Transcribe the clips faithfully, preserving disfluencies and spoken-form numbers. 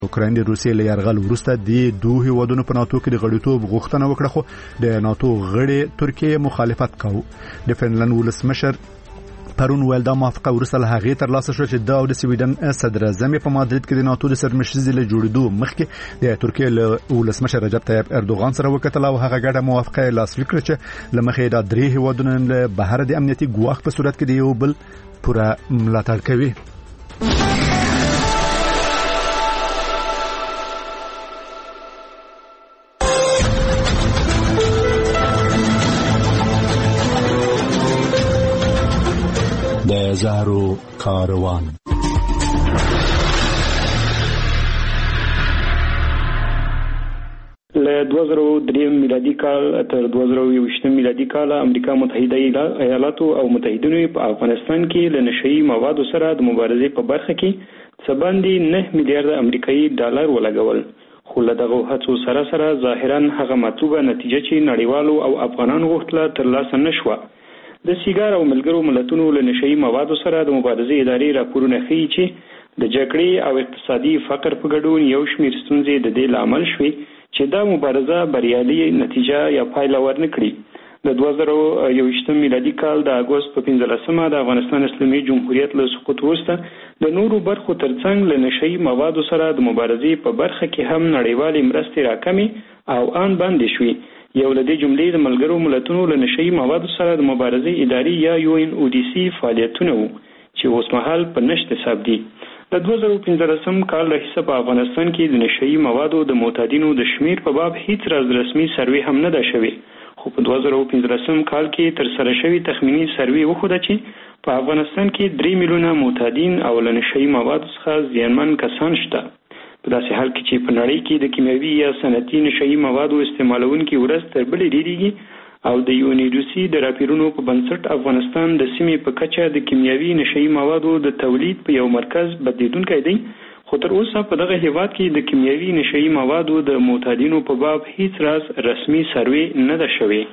اوکراین د روسیې له یرغل وروسته د دوه هیوادونو په ناتو کې د غړیتوب غوښتنه وکړه، خو د ناتو غړي ترکیه مخالفت کاوه. د فنلند ولسمشر پرون ویل دا موافقه وروسته له هغې ترلاسه شوه چې دا د سویډن صدر اعظم په مادرید کې د ناتو د سرمشرۍ له جوړېدو مخکې د ترکیه له ولسمشر رجب طیب اردوغان سره وکتل او هغه ګډه موافقه لاسلیک کړه چې له مخې دا درې هیوادونه له بهر د امنیتي ګواښ په صورت کې د یو بل پوره ملاتړ کوي. د زهرو کاروان له دوه زره درې میلادي کال تر دوه زره یوویشت میلادي کال امریکا متحده ایالاتو او متحدینو په افغانستان کې له نشئی موادو سره د مبارزې په برخه کې څه باندې نه میلیارډ امریکایي ډالر ولګول، خو له دغه هڅو سره سره ظاهرا هغه مطلوبه نتیجه چې نړیوالو او افغانانو غوښتله ترلاسه نشوه. د سیګار او ملګرو ملتونو له نشئی موادو سره د مبارزې ادارې راپورونه ښیي چې د جګړې او اقتصادي فقر په ګډون یو شمېر ستونزې د دې لامل شوې چې دا مبارزه بریالي نتیجه یا پایله ورنکړي. د دوه زره یوویشت میلادي کال د اګوست په پنځلسمه د افغانستان اسلامي جمهوریت له سقوط وروسته د نورو برخو ترڅنګ له نشئی موادو سره د مبارزې په برخه کې هم نړیوالې مرستې راکمې او آن باندې شوې. یو لدې جملې د ملګرو ملتونو له نشئی موادو سره د مبارزې ادارې یا یو ان او ډي سي فعالیتونه وو چې اوس مهال په نشت حساب دي. د دوه زره پنځلسم کال له حساب په افغانستان کې د نشئی موادو د معتادینو د شمیر په باب هیڅ راز رسمي سروې هم نه ده شوې، خو په دوه زره پنځلسم کال کې تر سره شوی تخمینی سروې وښوده چې په افغانستان کې درې میلیونه معتادین او له نشئی موادو څخه زیانمن کسان شته. په داسې حال کې چې په نړۍ کې د کیمیاوي یا صنعتي نشئی موادو استعمالونکي ورځ تر بلې ډېریږي او د یو ان او ډي سي د راپورونو په بنسټ افغانستان د سیمې په کچه د کیمیاوي نشئی موادو د تولید په یو مرکز بدلیدونکی دی، خو تر اوسه په دغه هیواد کې د کیمیاوي نشئی موادو د معتادینو په باب هیڅ راز رسمي سروې نه ده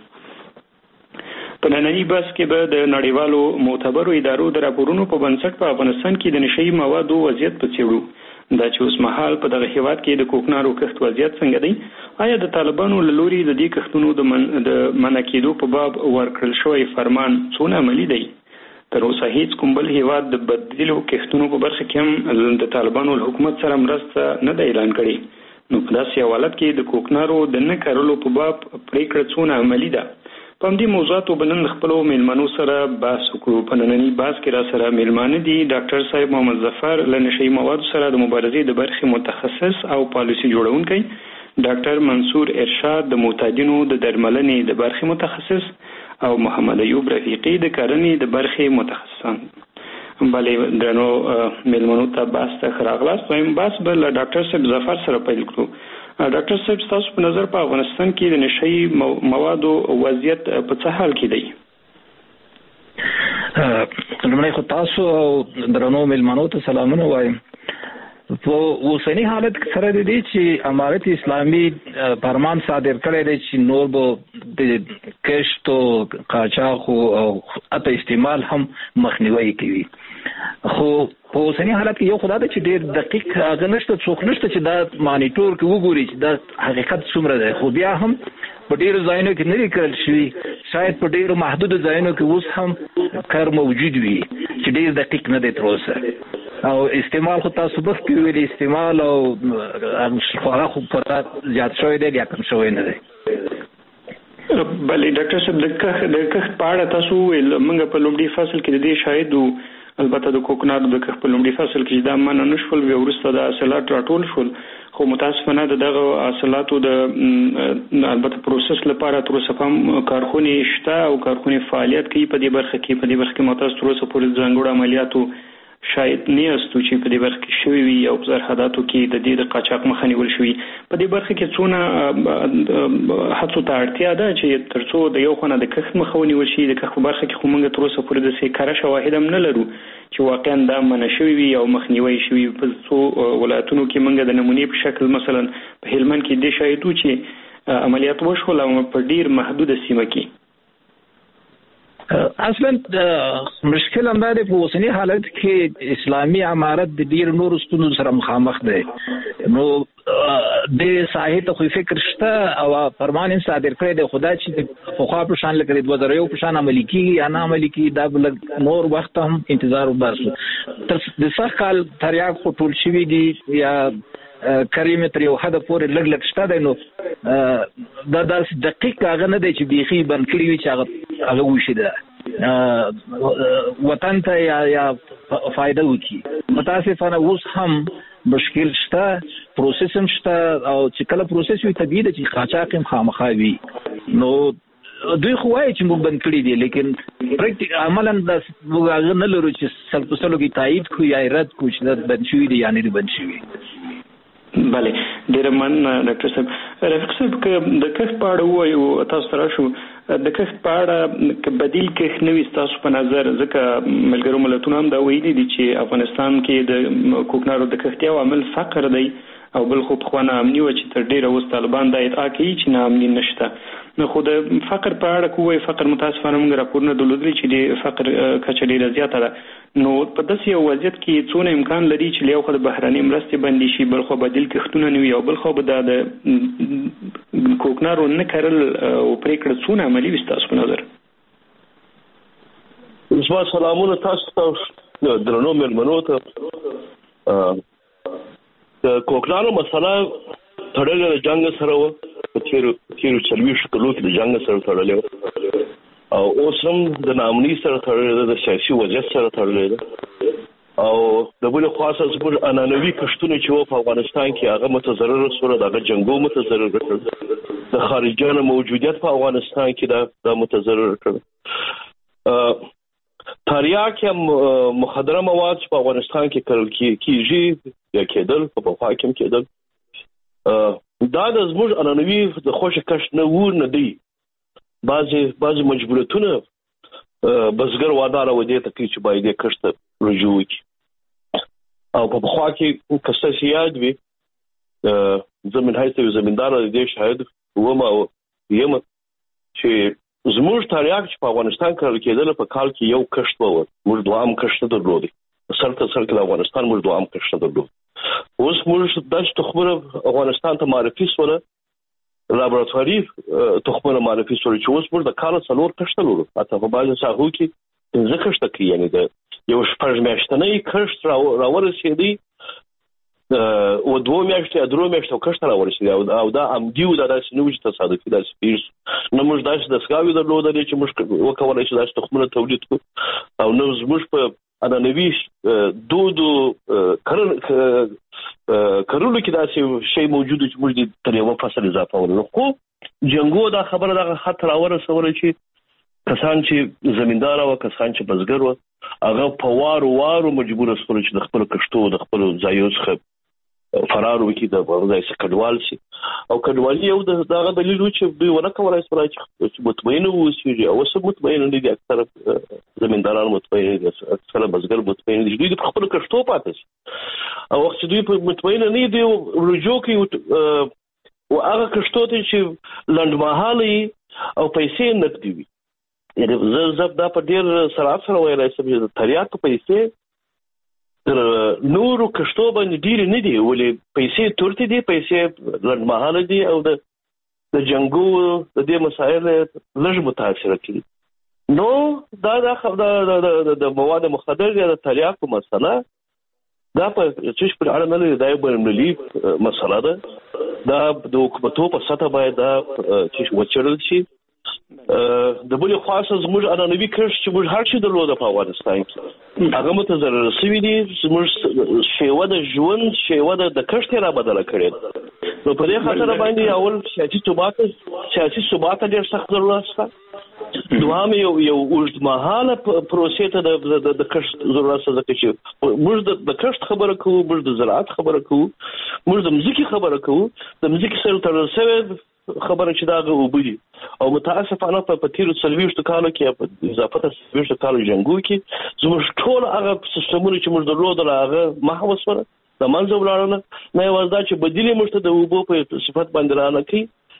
شوې. په نننی بحث کې به د نړیوالو معتبرو ادارو د راپورونو په بنسټ په افغانستان کې د نشئی موادو وضعیت په څېړو. دا چې اوس مهال په دغه هیواد کې د کوکنارو کښت وضعیت څنګه دی؟ آیا د طالبانو له لوري د دې کښتونو د من د منع کېدو په باب ورکړل شوی فرمان څونه عملي دی؟ تر اوسه هیڅ کوم بل هیواد د بدیلو کښتونو په برخه کې هم د طالبانو له حکومت سره مرسته نه دی اعلان کړی. نو په داسې حالت کې د کوکنارو د نه کارولو په باب پریکړه څونه عملي ده؟ په همدې موضوعاتو به نن خپلو میلمنو سره بحث وکړو. په ننني بحث کې را سره میلمانه دي ډاکټر صاحب محمد ظفر له نشئی موادو سره د مبارزې د برخې متخصص او پالیسي جوړونکی، ډاکټر منصور ارشاد د معتادینو د درملنې د برخې متخصص او محمد ایوب رفیقي د کرنې د برخې متخصصان. بلې درنو میلمنو ته بحث ته راغلاست. وایم بحث به له ډاکټر صاحب ظفر سره پیل کړو. ډاکټر صاحب تاسو په نظر په افغانستان کې د نشئی موادو وضعیت په څه حال کې دی؟ لومړی خو تاسو او درنو میلمنو ته سلامونه وایم. په اوسني حالت سره د دې چې امارت اسلامي فرمان صادر کړی دی چې نور به د کښت او قاچاق او حتی استعمال هم مخنیوي کوي، خو په اوسني حالت کې یو خدای ته چې ډېر دقیق هغه نشته، څوک نشته چې دا مانیټور کې وګوري چې دا حقیقت څومره دی. خو بیا هم په ډېرو ځایونو کې نه دی کړل شوي، شاید په ډېرو محدودو ځایونو کې اوس هم کار موجود وي چې ډېر دقیق نه دی تر اوسه. او استعمال خو تاسو بس کې ویلي استعمال او خورا خو پتا زیات شوی دی یا کم شوی نه دی. بلې ډاکټر صاحب د کښت په اړه تاسو ویل موږ په لومړي فصل کې د دې شاهد وو، البته د کوکنارو د کښت په لومړي فصل کې دا منع نه شول، بیا وروسته د حاصلات راټول شول، خو متاسفانه د دغه حاصلاتو د البته پروسس لپاره تر اوسه هم کارخونې شته او کارخونې فعالیت کوي په دې برخه کې. په دې برخه کې متاسف تر اوسه پورې ځانګړو عملیاتو شاید نه استو چې په دې برخه کې شوي وي او په سرحداتو کې د دې د قاچاق مخه نیول شوي. په دې برخه کې څونه هڅو ته اړتیا ده چې ترڅو د یو خونه د کښت مخه ونیول شي. د کښت په برخه کې خو موږ تر اوسه پورې داسې کره شواهد هم نه لرو چې واقعا دا منع شوي وي او مخنیوي شوي. په څو ولایتونو کې موږ د نمونې په شکل مثلا په هلمند کې دې شاهد وو چې عملیات وشول او په ډیر محدوده سیمه کې اصلا مشکل هم دا دی په اوسني حالت کې اسلامي امارت د ډیر نورو ستونزو سره مخامخ دی. نو د ساحې ته خو فکر شته او فرمان صادر کړی دی، خدا چې په خوا په شان لکه د دوه زره یو په شان عملي کېږي یا نه عملي کېږي دا بل نور وخت هم انتظار وباسو. تر د سږ کال تریاک خو ټول شوي دي یا کریم تر یو حد پورې لږ لږ شته دی. نو دا داسې دقیق هغه نه دی چې بیخي بند کړي وي چې هغه هغه وشي ده وطن ته یا یا فایده وکړي. متاسفانه اوس هم مشکل شته، پروسس هم شته او چې کله پروسس وي طبیعي ده چې قاچاق هم خامخا وي. نو دوی خو وایي چې موږ بند کړي دي، لیکن پریکټیک عملا دا موږ هغه نه لرو چې سل په سلو کې تایید کړو یا رد کړو چې دا بند شوي دي یا نه دي بند شوي. بله ډیره مننه ډاکټر صاحب. رفیق صاحب که د کښت په اړه ووایو، تاسو ته راشو د کښت په اړه که بدیل کښت نه وي ستاسو په نظر، ځکه ملګرو ملتونو هم دا ویلي دي چې افغانستان کې د کوکنارو د کښت یو عامل فقر دی او بل خو پخوا ناامني وه چې تر ډېره اوس طالبان دا ادعا کوي چې ناامني نشته. نو خو د فقر په اړه که ووایي، فقر متاسفانه موږ راپورونه درلودلي چې د فقر کچه ډېره زیاته ده. نو په داسې یو وضعیت کې څونه امکان لري چې له یو خوا د بهرنۍ مرستې بندې شي، بل خوا بدیل کښتونه نه وي او بل خوا به دا د کوکنارو نه کرل او پرېکړه څونه عملي وي ستاسو په نظر؟ زما سلامونه تاسو ته درنو مېلمنو ته. د کوکنارو مسله تړلې د جنګ سره وه، په تېرو تېرو څلوېښتو کلو کې د جنګ سره تړلې وه او اوس هم د ناامنۍ سره تړلې ده، د سیاسي وضعیت سره تړلې ده. او د بلې خوا سره زموږ عنعنوي کښتونه چې وو په افغانستان کې هغه متضرره شول، د هغه جنګو متضرره کړل، د خارجیانو موجودیت په افغانستان کې دا دا متضرره کړل. تریاک یا مخدره مواد چې په افغانستان کې کرل کېږي یا کېدل، په پخوا کې هم کېدل، دا د زموږ عنعنوي د خوښ کښت نه و نه دی. بعضې بعضې مجبوریتونه بزګر واداره و دې ته کوي چې باید دې کښت ته رجوع وکړي. او په پخوا کې که ستاسې یاد وي، زه من حیث یو زمینداره د دې شاهد وم او یم چې زموږ تریاک چې په افغانستان کرل کېدله په کال کې یو کښت به و، موږ دوام کښت نه درلودی، سر ته سر کې د افغانستان موږ دوام کښت نه درلود. اوس موږ داسې تخمونه افغانستان ته معرفي سوله، لابراتواري تخمونه معرفي سوله چې اوس موږ د کاله څلور کښته لرو، حتی په بعضې ساحو کې پنځه کښته کوي. یعنې د یو شپږ میاشتنی کښت راورسېدی، او دوه میاشتې یا درو میاشتو کښت راورسېدی او دا عمدي و، دا داسې نه و چې تصادفي داسې پېښ شو. نه موږ داسې دستګاوې درلودلې چې موږ وکولی شو داسې تخمونه تولید کړو، او نه زموږ په عنعنوي دودو کرلو کې داسې شی موجود چې موږ دې تر یوه فصل اضافه ولرو. خو جنګو دا خبره دغه حد راورسوله چې کسان چې زمیندار وه، کسان چې بزګر وه، هغه په وارو وارو مجبوره شول چې د خپلو کښتو د خپلو ځایو څخه فرار وکړي، د ځای څخه کډوال شي. او کډوالي یو د هغه دلیل و چې دوی ونه کولی شول چې مطمئنه واوسېږي، او اوس هم مطمئنه نه دي، اکثره زمینداران مطمئنه دي، اکثره بزګر مطمئنه دي چې دوی په خپلو کښتو پاتې شي. او وخت چې دوی په مطمئنه نه دي رجوع کوي او هغه کښتو ته چې لنډمهاله وي او پیسې نقدي وي. یعنې زه زه دا په ډېر سرعت سره ویلی شم چې د تریاکو پیسې تر نورو کښتو باندې ډېرې نه دي، ولې پیسې تورتې دي، پیسې لنډمهاله دي او د د جنګو د دې مسایل لږ متاثره کړي. نو دا د مواد مخدر یا د تریاکو مسله دا په چې پر اړه نه لري، دا یو بینالمللي مسله ده. دا د حکومتو په سطحه باید دا چې وڅېړل شي. د بلې خوا څخه زموږ عنعنوي کښت چې موږ هر شي درلوده په افغانستان کې هغه متضرره شوي دي. زموږ شیوه د ژوند شیوه د کښت یې را بدله کړې ده. نو په دې خاطر باندې اول سیاسي ثبات سیاسي ثبات ډېر سخت ضرورت شته. دوام یو یو اوږدمهاله پروسې ته د کښت ضرورت شته، ځکه چې موږ د کښت خبره کوو، موږ د زراعت خبره کوو، موږ د مځکې خبره کوو، د مځکې سره تړل شوې خبره چې دا هغه اوبه دي. او متاسفانه په تېرو څلوېښتو کالو کې یا په اضافه ته څلوېښتو کالو جنګو کې زموږ ټول هغه سیسټمونه چې موږ درلودل هغه محو شول، د منځه ولاړل. نه یوازې دا چې بدیل یې موږ ته د اوبو په صفت باندې رانه کوي،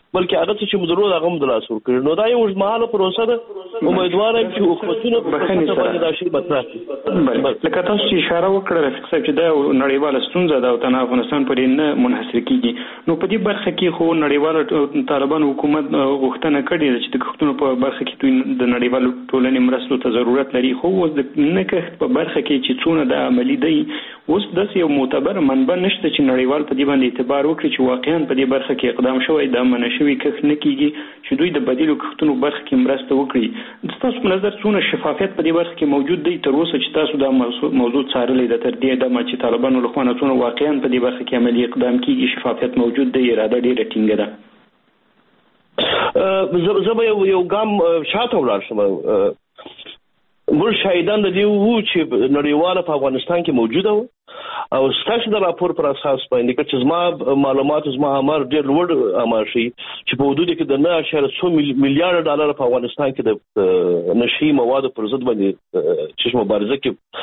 بلکې هغه چې مدرو هغه هم د لاس ورکړي. نو دا یو اوږدمهاله پروسه ده. امیدوار یم چې حکومتونه په خپله باندې دا شی مطرح کړي. لکه تاسو چې اشاره وکړه رفیق صاحب چې دا نړیواله ستونزه ده او تنها افغانستان پورې نه منحصر کیږي، نو په دې برخه کې خو نړیواله طالبان حکومت غوښتنه کړې ده چې د کښتونو په برخه کې دوی د نړیوالو ټولنې مرستو ته ضرورت لري، خو اوس د نه کښت په برخه کې چې څونه د عملي دی اوس داسې یو معتبر منبع نشته چې نړیوال په دې باندې اعتبار وکړي چې واقعا په دې برخه کې اقدام شوی د منع شوي کښت نه کیږي چې دوی د بدیلو کښتونو برخه کې مرسته وکړي. تاسو په نظر څونه شفافیت په دې برخه کې موجود دی تر اوسه چې تاسو دا موضوع څارلې ده تر دې دمه چې طالبانو له خوا نه څونه واقعا په دې برخه کې عملي اقدام کیږي، شفافیت موجود دی، اراده ډیره ټینګه ده؟ زه به یو یو ګام شاته ولاړ شم. موږ شاهدان د دې وو چې نړیواله په افغانستان کې موجوده وه او ستاسو د راپور پر اساس باندې چې زما معلومات زما امر ډېر لوړ امر شي چې په حدود کې د نه اشاریه څو میلیارډ ډالر په افغانستان کې د نشي موادو پر ضد باندې چې مبارزه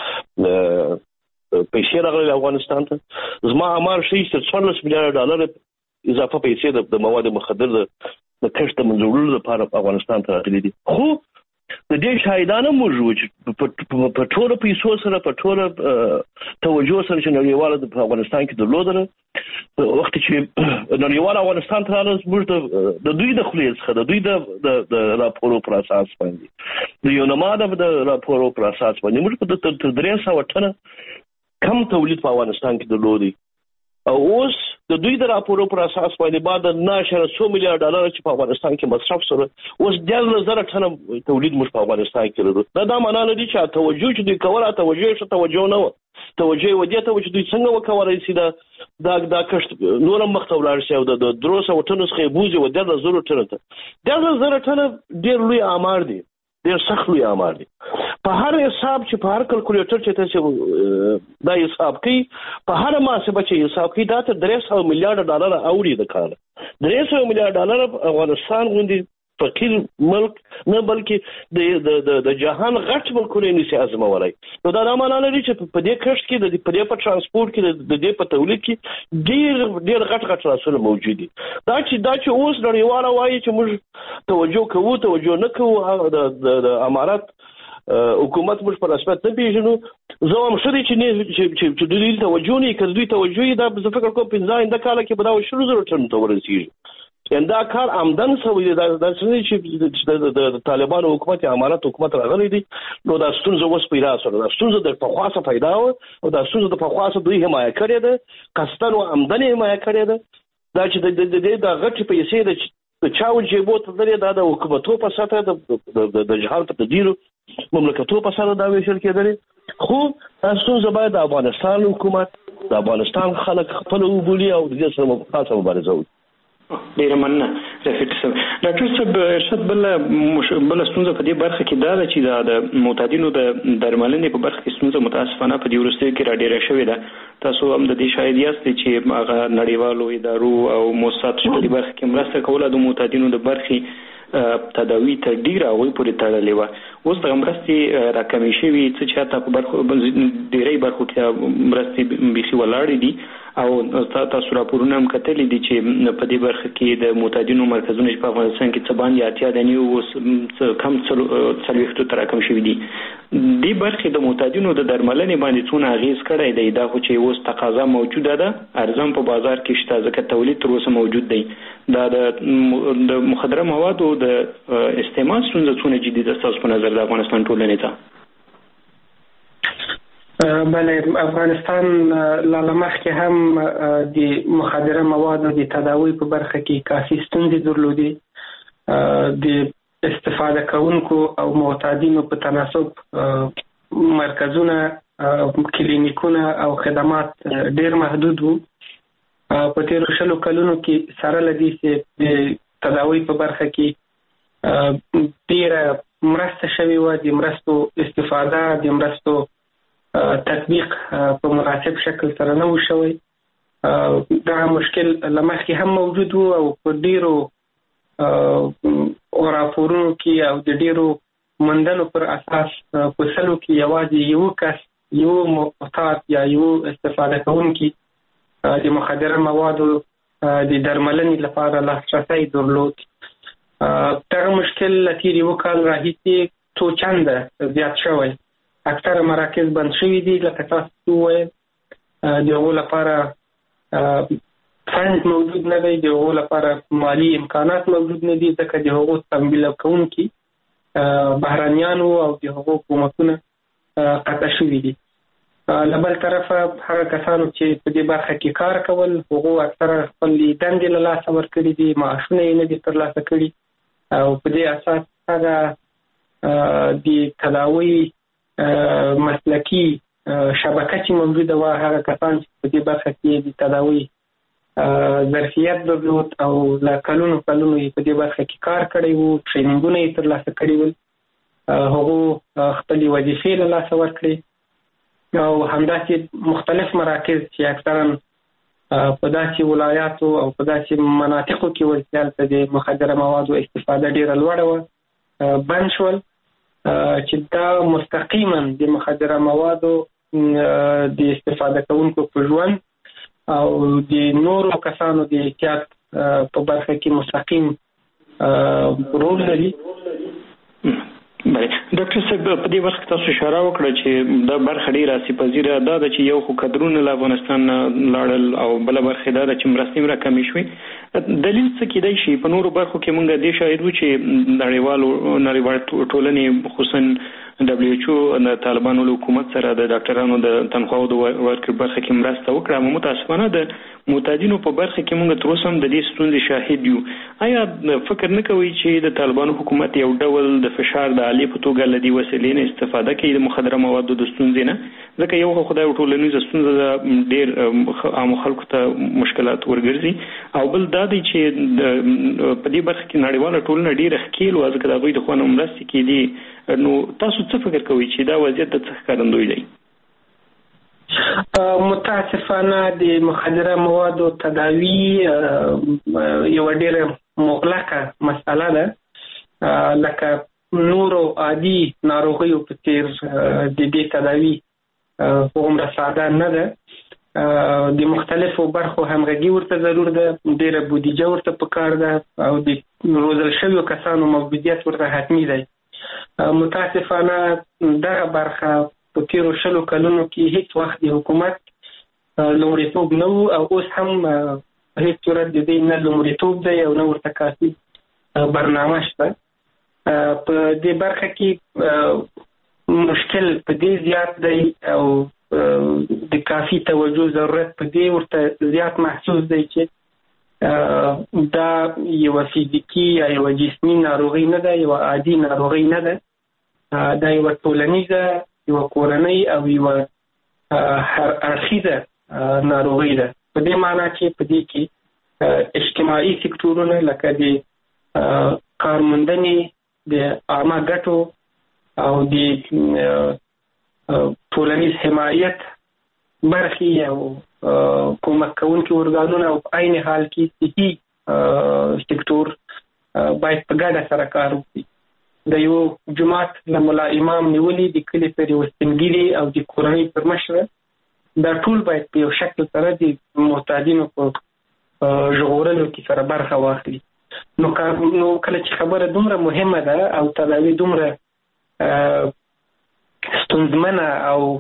کې پیسې راغلي افغانستان ته. زما امر شي چې څوارلس میلیارډ ډالر اضافه پیسې د مواد مخدر د کښت د منځوړلو لپاره په افغانستان ته راغلي دي. خو د دې شاهدانه موږ چې په ټوله پیسو سره په ټوله توجه سره چې نړیواله په افغانستان کې درلودله وخت چې نړیواله افغانستان ته راغله موږ د دوی د خولې څخه د دوی د راپورو پر اساس باندې د یونما د راپورو پر اساس باندې موږ په تر درې سوه ټنه کم تولید په افغانستان کې درلودي او اوس د دوی د راپورو پر اساس باندې بعد نه اشاریه څو میلیارډ ډالر چې په افغانستان کې مصرف سره اوس دیارلس زره ټنه تولید موږ په افغانستان کې لرو. دا دا معنا لري چې توجه چې دوی کوله توجه یې ښه توجه نه وه، توجه یې ودې ته و چې دوی څنګه وکولی شي دا دا کښت نور هم مخته ولاړ شي او د درې سوه ټنو څخه یې بوځي و دیارلس زرو ټنو ته. دیارلس زره ټنه ډېر لوی آمار دی، ډېر سخت لوی آمار دی. په هر حساب چې په هر کلکولیټر چې تاسو دا حساب کوي په هر محاسبه چې حساب کوي دا تر درې سوه میلیارډ ډالر اوړي د کال. درې سوه میلیارډ ډالر افغانستان غوندې فقیر ملک نه بلکې د د جهان غټ ملکونه نشي ازمولی. نو دا دا معنا لري چې په دې کښت کې د په دې په ترانسپورت کې د دې په تولید کې ډېر ډېر غټ غټ راسونه موجود دي. دا چې دا چې اوس نړیواله وایي چې موږ توجه کوو توجه نه کوو د امارات حکومت موږ په رسمیت نه پیژنو، زه هم ښه دی چې دوی توجه نه که دوی توجه یې دا زه فکر کوم پنځه آینده کاله کې به دا شلو زرو ټنو ته ورسېږي. یعنې دا کار آمدن شوی دی، داسې نه دی چې د طالبانو حکومت یا امارات حکومت راغلی دی نو دا ستونزه اوس پیدا شوه. دا ستونزه د پخوا څخه پیدا وه او دا ستونزه د پخوا څخه دوی حمایه کړې ده، قصدن و عمدن یې حمایه کړې ده. دا چې د دې دا غټې پیسې د د چاو جیبو ته درې دا د حکومتو په سطحه د جهان په تدیرو مملکتو په سطحه دا ویشل کېدلې. خو دا ستونزه باید د افغانستان حکومت د افغانستان خلک خپله وبولي او د دې سره خاصه مبارزه وکړي. ډیره مننه رفیق صاحب. ډاکټر صاحب ارشاد بله بله ستونزه په دې برخه کې دا ده چې دا د معتادینو د درملنې په برخه کې ستونزه متاسفانه په دې وروستیو کې راډېره شوې ده. تاسو هم د دې شاهد یاست چې هغه نړیوالو ادارو او مؤسساتو چې په دې برخه کې مرسته کوله د معتادینو د برخې تداوی ته ډیره هغوی پورې تړلې وه. اوس دغه مرستې راکمې شوي څه چې حتی په برخو ډېری برخو کې مرستې بیخي ولاړې دي او تاسو راپورونه هم کتلي دي چې په دې برخه کې د معتادینو مرکزونه چې په افغانستان کې څه باندې اتیا دانې اوس کم څلوېښتو ته راکم شوي دي. دې برخې د معتادینو د درملنې باندې څونه اغېز کړی دی؟ دا خو چې اوس تقاضا موجوده ده، ارزان په بازار کې شته ځکه تولید تر اوسه موجود دی. دا د مخدره موادو د استعمال ستونزه څونه جدي ده ستاسو په نظر د افغانستان ټولنې ته؟ بله، افغانستان لا مخکې هم د مخدره موادو د تداوی په برخه کې کافي ستونزې درلودې. د استفاده کوونکو او معتادینو په تناسب مرکزونه، کلینیکونه او خدمات ډېر محدود وو. په تیرو شلو کلونو کې سره له دې چې د تداوی په برخه کې ډېره مرسته شوې وه، د مرستو استفاده د مرستو تطبیق په مناسب شکل سره نه و شوی. دا مشکل له مخکې هم موجود و او په ډېرو راپورونو کې او د ډېرو موندنو پر اساس په سلو کې یوازې یو کس یو معتاد یا یو استفاده کوونکی د مخدره موادو د درملنې لپاره لاسرسي درلود. دغه مشکل لتیری وکال راهیسې څو چنده زیات شوی. اکثره مراکز بند شوي دي، لکه تاسو وویل د هغو لپاره فند موجود نه دی، د هغو لپاره مالی امکانات موجود نه دي، ځکه د هغو تمویل کوونکي بهرنیانو او د هغو حکومتونه قطع شوي دي. له بل طرفه هغه کسانو چې په دې برخه کې کار کول هغو اکثره خپلې دندې له لاسه ورکړي دي، معاشونه یې نه دي ترلاسه کړي او په دې اساس هغه د تداوی مسلکي شبکه چې موجوده وه، هغه کسان چې په دې برخه کې د تداوی ظرفیت درلود او له کلونو کلونو یې په دې برخه کې کار کړی وو، ټریننګونه یې ترلاسه کړي ول، هغو خپلې وظیفې له لاسه ورکړي او همداسې مختلف مراکز چې اکثرا په داسې ولایاتو او په داسې مناطقو کې ول چې هلته د مخدره موادو استفاده ډېره لوړه وه بند شول، چې دا مستقیما د مخدره موادو د استفاده کوونکو په ژوند او د نورو کسانو د احتیاط په برخه کې مستقیم رول لري. بله ډاکټر صاحب، په دې وخت تاسو اشاره وکړه چې دا برخه ډېره آسیب پذیره ده چې یو خو کدرونه له افغانستان نه لاړل او بله برخه دا ده چې مرستې هم راکمې شوې. دلیل څه کیدای شي؟ په نورو برخو کې موږ دې شاهد وو چې نړیوالو نړیوال ټولنې خصوصا دبلیو ایچ او د طالبانو له حکومت سره د ډاکټرانو د تنخواو د ورکړې برخه کې مرسته وکړه، اما متاسفانه د معتادینو په برخه کې موږ تر اوسه هم د دې ستونزې شاهد یو. آیا فکر نه کوئ چې د طالبانو حکومت یو ډول د فشار د آلې په توګه له دې وسیلې نه استفاده کوي د مخدره موادو د ستونزې نه؟ ځکه یو خو خدای ټولنیزه ستونزه ده، ډېر عامو خلکو ته مشکلات ورګرځي، او بل دا دی چې په دې برخه کې نړیواله ټولنه ډېره ښکېل وه، ځکه د هغوی د خوا نه مرستې کېدې. نو تاسو څه فکر کوئ چې دا وضعیت د څه ښکارندوی دی؟ متاسفانه د مخدره موادو تداوی یو ډېره مغلقه مسئله ده، لکه نورو عادي ناروغیو په څېر د دې تداوی هومره ساده نه ده. د مختلفو برخو همغږي ورته ضرور ده، ډېره بودیجه ورته پکار ده او د روزل شویو کسانو موجودیت ورته حتمي دی. متاسفانه دغه برخه په تیرو شلو کلونو کې هیڅ وخت د حکومت لومړیتوب نه و او اوس هم په هیڅ صورت د دې نه لومړیتوب دی او نه ورته کافي برنامه شته. په دې برخه کې مشکل په دې زیات دی او د کافي توجه ضرورت په دې ورته زیات محسوس دی چې دا یو فزیکی یا یو جسمی ناروغي نه ده، یو عادي ناروغي نه ده، دا یو ټولنیزه، یو کورنۍ او یو هر اړخیزه ناروغي ده. په دې معنی چې په دې کې اجتماعي سکتورونه لکه د کارموندنې، د عامه ګټو او د ټولنیز حمایت برخې او کومک کوونکي ارګانونه او په عین حال کې صحي سکتور باید په ګډه سره کار وکړي. د یو جماعت له ملا امام نیولي، د کلي پر یو سپینګیري او د کورنۍ پر مشره، دا ټول باید په یو شکل سره د معتادینو په ژغورلو کې سره برخه واخلي. نو کله چې خبره دومره مهمه ده او تداوی دومره ستونزمنه او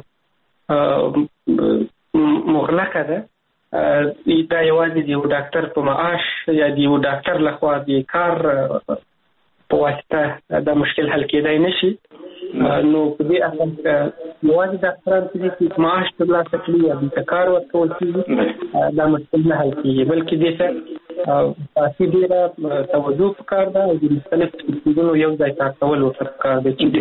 مغلقه ده، دا یوازې د یو ډاکټر په معاش یا د یو ډاکټر لخوا د کار په واسطه دا مشکل حل کېدای نشي. نو په دې اصل یوازې ډاکټران چې معاش ترلاسه کړي یا د کار ورکول کېږي دا مشکل نه حل کېږي، بلکې دې ته کافي ډېره توجه پکار ده او د مختلفو څیزونو یو ځای کار کول ورته پکار ده چې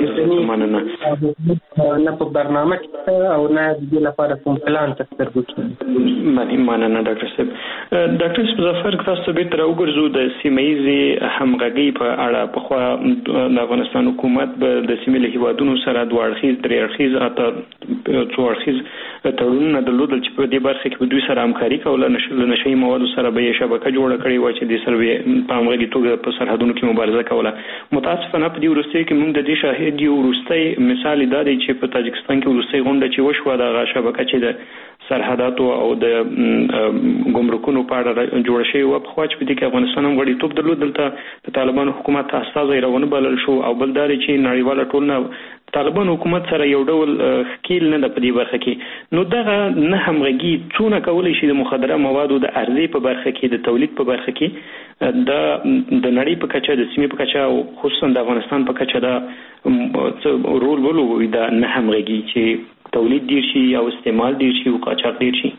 نه په برنامه کې او نه د دې لپاره کوم پلان ته سترګو کېږي. مننه ډاکټر صاحب. ډاکټر مظفر، تاسو ته بېرته راوګرځو د سیمه ییزې همغږۍ په اړه. پخوا د افغانستان حکومت به د سیمې له هیوادونو سره دوه اړخیز، درې اړخیز، حتی څو اړخیز تړونونه درلودل چې په دې برخه کې به دوی سره همکاري کوله، له نشه یي موادو سره به یې شبکه جوړه جوړ کړی و چې د سروې په امغه توګه په سرحدونو کې مبارزه کوله. متاسفانه په دې وروستي کې موږ د دې شاهد یو وروستي مثال دا دی چې په تاجکستان کې وروستي غونډه چې وشوه د شبکه چې د سرحداتو او د ګمرکونو په اړه جوړ شوی و، په خوا چې په دې کې افغانستان هم غړیتوب درلود. دلته د طالبانو حکومت استازي راونه بلل شو او بل دا چې نړیواله ټولنه طالبان حکومت سره یو ډول خکیل نه د پدې برخه کې. نو دغه نه همغږي څونه کولای شي د مخدره موادو د ارزي په برخه کې د تولید په برخه کې د د نړۍ په کچه د سیمې په کچه او خصوصا د افغانستان په کچه دا رول ولوي د نه همغږي چې تولید ډیر شي او استعمال ډیر شي او قاچاق ډیر شي.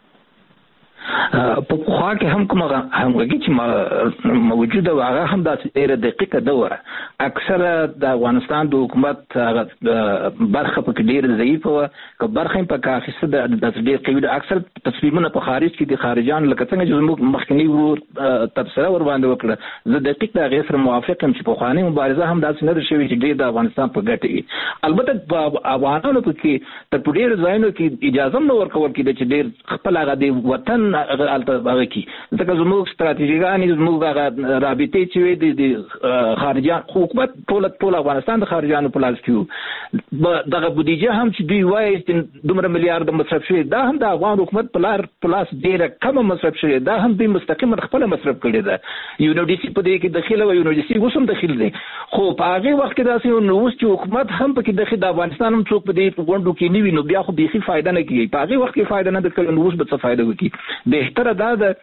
په خوا کې هم کومه همغږي چې موجوده و هغه هم د ډیره دقیقه ده و. اکثره د افغانستان د حکومت برخه په ډیره ضعیفه و، که برخه په کاخصه د ډیر قوي د اکثر تصمیمونه په خارج کې د خارجان لکه څنګه چې زموږ مخکنی ورور تبصره ور باندې وکړه. زه دقیق د هغې سره موافق یم چې پخوانۍ مبارزه هم داسې نه ده شوې چې ډېر د افغانستان په ګټه وي. البته په افغانانو کې تر په ډېرو ځایونو کې اجازه هم نه ورکول کېده چې ډېر خپل هغه د وطن هلته هغه کړي، ځکه زموږ ستراتیژیګانې زموږ هغه رابطې چې وې د خارجان حکومت ټول ټول افغانستان د خارجانو په لاس کې وو. دغه بودیجه هم چې دوی وایي چې دومره میلیارډ مصرف شوي، دا هم د افغان حکومت په لار په لاس ډېره کمه مصرف شوې، دا هم دوی مستقیما خپله مصرف کړې ده. یو نو ډي سي په دې کې دخیله و، یو نو ډي سي اوس هم دخیل دی، خو په هغې وخت کې داسې نو اوس چې حکومت هم پکې دخیل د افغانستان هم څوک په دې غونډو کې نه وي، نو بیا خو بیخي فایده نه کېږي. په هغې وخت کې فایده نه ده کړې، نو اوس به څه فایده وکړي؟ بهتره دا ده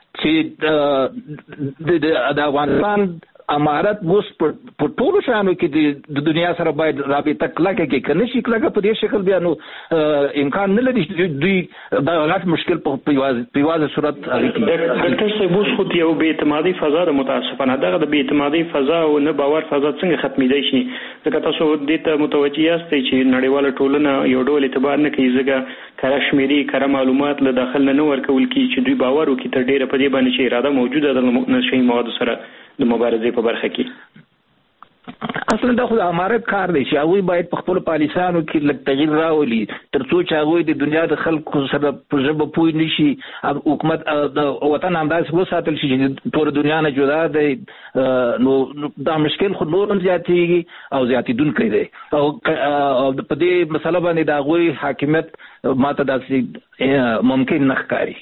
چې د افغانستان امارت اوس په ټولو شیانو کې د دنیا سره باید رابطه کلکه کړي، که نه شي کلکه په دې شکل بیا نو امکان نه لري چې دوی دا غټ مشکل په یوازې صورت ډاکټر صاحب اوس خو یو بې اعتمادۍ فضا ده. متاسفانه دغه د بې اعتمادۍ فضا او نه باور فضا څنګه ختمېدای شي؟ ځکه تاسو دې ته متوجه یاستئ چې نړیواله ټولنه یو ډول اعتبار نه کوي، ځکه کره شمیرې کره معلومات له داخل نه نه ورکول کېږي چې دوی باور وکړي تر ډېره په دې باندې چې اراده موجوده ده د نشهیي موادو سره د مبارزې په برخه کې. اصلا دا خو د امارت کار دی چې هغوی باید په خپلو پالیسیانو کې لږ تغییر راولي تر څو چې هغوی د دنیا د خلکو سره په ژبه پوه نه شي، حکومت د وطن همداسې وساتل شي چې ټوله دنیا نه جدا دی، نو دا مشکل خو نور هم زیاتېږي او زیاتېدونکی دی. او په دې مسله باندې د هغوی حاکمیت ماته داسې ممکن نه ښکاري.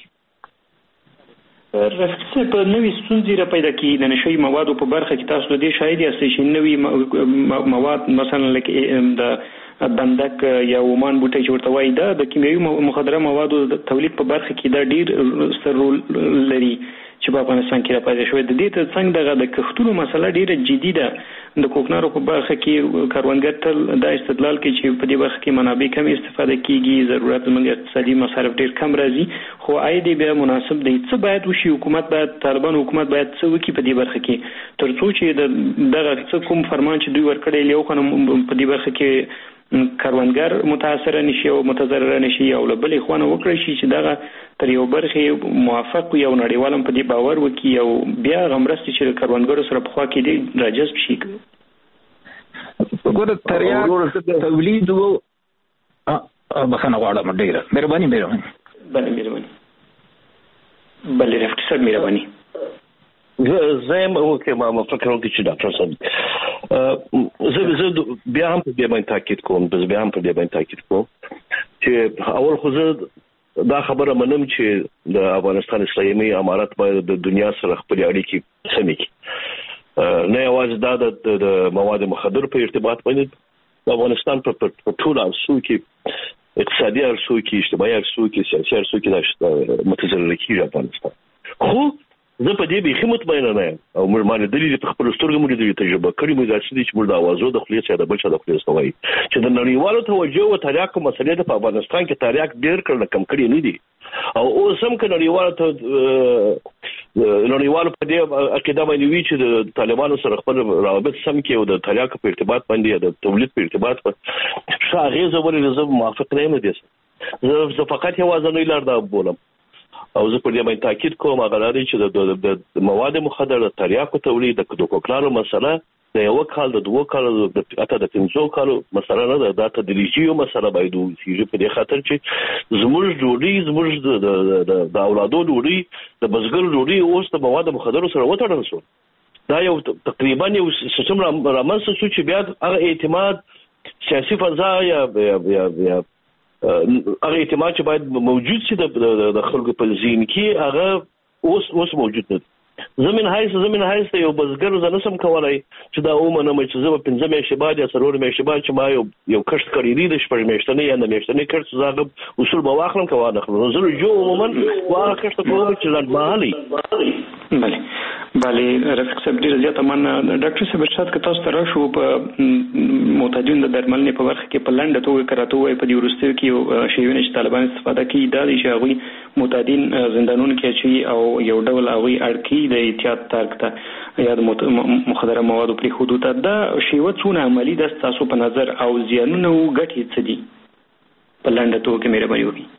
رفیق په نوې ستونزې را پیدا کړي د نشهیي موادو په برخه کې. تاسو د دې شاهد یاستئ چې نوي مواد مثلا لکه د بندک یا ومان بوټی چې ورته وایي دا د کیمیاوي مخدره موادو د تولید په برخه کې دا ډېر ستر رول لري چې په افغانستان کې را پیدا شوی. د دې تر څنګ دغه د کښتونو مسله ډېره جدي ده. د کوکنارو په برخه کې کروندګر تل دا استدلال کوي چې په دې برخه کې منابع کم استفاده کیږي، ضرورت زموږ اقتصادي مصارف ډېر کم راځي، خو عاید بیا مناسب دی. څه باید وشي؟ حکومت باید طالبان حکومت باید څه وکړي په دې برخه کې تر څو چې د دغه څه کوم فرمان چې دوی ورکړی یو خو په دې برخه کې کروندګر متاثر نشي او متضرر نشي، او له بلې خوا نه وکړی شي چې دغه تر یو برخې موافق یو نړیوال هم په دې باور وکړي او بیا هغه مرستې چې د کروندګرو سره پخوا کېدې راجذب شي. ګوره تریاک تولید و بخښنه غواړم، ډېره مهرباني مهرباني بله مهرباني بله رفیق صاحب مهرباني. زه یم اوکې ما فکر وکړ چې ډاکټر صاحب زه زه بیا هم په دې باندې تاکید کوم بیا هم په دې باندې تاکید کوم چې اول خو زه دا خبره منم چې د افغانستان اسلامي امارت باید د دنیا سره خپل اړیکې سمې کړي، نه یوازې دا د مواد مخدر په ارتباط باندې د افغانستان په ټول ارسو کې اقتصادي ارسو کې اجتماعي ارسو کې سیاسي ارسو کې متضرر کیږي افغانستان. خو زه په دې بیخي مطمئنه نه یم او موږ ما لیدلي دي په خپلو سترګو موږ لیدلي تجربه کړې موږ داسې دي چې موږ د اوازو د خولې څخه د بل چا د خولې څخه وایي چې د نړیوالو توجه او تریاکو مسلې د په افغانستان کې تریاک ډېر کړل کم کړي نه دي، او اوس هم که نړیوالو ته نړیوالو په دې عقیده باندې وي چې د طالبانو سره خپل روابط سم کړي او د تریاکو په ارتباط باندې د تولید په ارتباط ښه اغېزه ولري، زه موافق نه یم دې زه فقط یوازینۍ لار دا بولم او زه پر دې باندې تاکید کوم هغه دا دی چې د مواد مخدر د تریاکو تولید د کوکنارو مسله د یو کال د دوه کال د اته د پنځو کالو مسله نه ده، دا تدریجي مسله باید وي په دې خاطر چې زموږ ډوډۍ زموږ د اولادو ډوډۍ د بزګر ډوډۍ اوس د مواد مخدرو سره وتړل شو. دا یو تقریبا یو سیستم رامنځته شو چې بیا هغه اعتماد سیاسي فضا یا هغه اعتماد چې باید موجود شي د خلکو په ذهن کې هغه اوس اوس موجود نه. زمين هايس زمين هايس یو بزګر زه نسم کولای چې دا ومنم چې زه په پنځه میاشتې بعد یا څلور میاشتې بعد چې ما یو یو کښت کړی دی د شپږ میاشتنې یا نه میاشتنې کښت زه اصول به واخلم که وانه خلم زه جو عموما وهغه کښت کوم چې لنډمهالي. بله بله رفیق صاحب ډېره زیاته مننه. ډاکټر صاحب ارشاد که تاسو ته راشو په معتادینو د درملنې په برخه کې په لنډه توګه که راته ووایي په دې وروستیو کې یو شیونه چې طالبان استفاده کوي دا دی چې هغوی معتادین زندانونو کې اچوي او یو ډول هغوی اړ کوي د احتیاط ترک ته یا د مخدره موادو پرېښودو ته. دا شیوه څونه عملي ده ستاسو په نظر او زیانونه او ګټې څه دي؟ په لنډه توګه کې مهرباني وکړئ.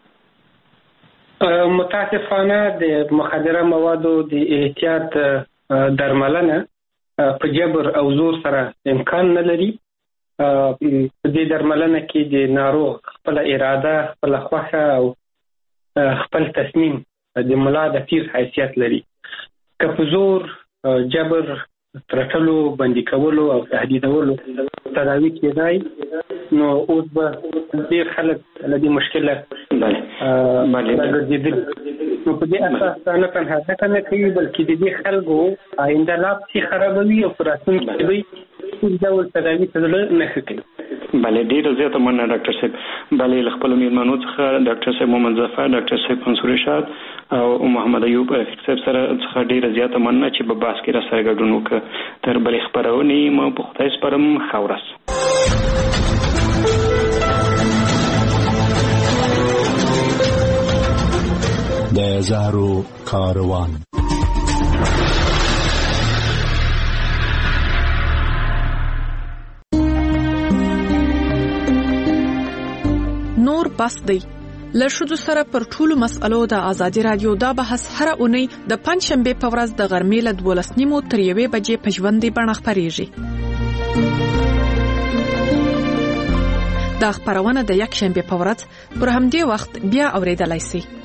متاسفانه د مخدره موادو د احتیاط درملنه په جبر او زور سره امکان نه لري. په دې درملنه کې د ناروغ خپل اراده، خپل خوښه او خپل تصمیم د ملا د پیر حیثیت لري. که په زور، جبر، ترټلو، بندي کولو او تهدیدولو تداوی کېدای نو اوس به ډېر خلک له دې مشکله راګرځېدل. نو په دې اساس نه تنها ځکه نه کوي بلکې د دې خلکو آینده لاپسې خرابوي او په راتلونکي کې دوی هیڅ ډول تداوي ته زړه نه ښه کوي. بله ډېره زیاته مننه ډاکټر صاحب. بله له خپلو مېلمنو څخه ډاکټر صاحب محمد ظفر، ډاکټر صاحب منصور ارشاد او محمد ایوب رفیق صاحب سره څخه ډېره زیاته مننه چې په بحث کې راسره ګډون وکړه. تر بلې خپرونې ما په خدای سپارم. ښه ورځ. د زهرو کاروان. نور بس دی له ښځو سره پر ټولو مسئلو د ازادي رادیو دا بحث هره اونۍ د پنځ شنبې په ورځ د غرمې له دولس نیمو تر یوې بجې په ژوندۍ بڼه خپریږي. دا خپرونه د یک شنبې په ورځ پر همدې وخت بیا اوریدلای شئ.